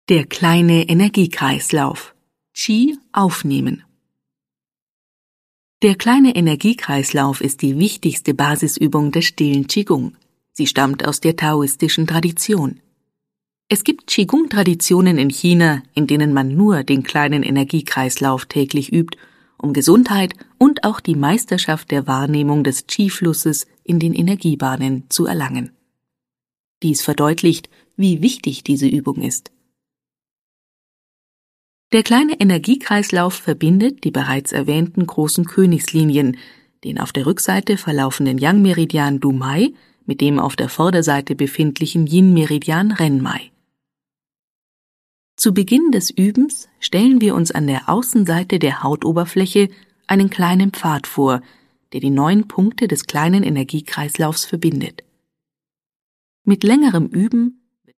Der kleine Energiekreislauf. Qi aufnehmen. Der kleine Energiekreislauf ist die wichtigste Basisübung des stillen Qigong. Sie stammt aus der taoistischen Tradition. Es gibt Qigong-Traditionen in China, in denen man nur den kleinen Energiekreislauf täglich übt, um Gesundheit und auch die Meisterschaft der Wahrnehmung des Qi-Flusses in den Energiebahnen zu erlangen. Dies verdeutlicht, wie wichtig diese Übung ist. Der kleine Energiekreislauf verbindet die bereits erwähnten großen Königslinien, den auf der Rückseite verlaufenden Yang-Meridian Du-Mai mit dem auf der Vorderseite befindlichen Yin-Meridian Ren-Mai. Zu Beginn des Übens stellen wir uns an der Außenseite der Hautoberfläche einen kleinen Pfad vor, der die 9 Punkte des kleinen Energiekreislaufs verbindet. Mit längerem Üben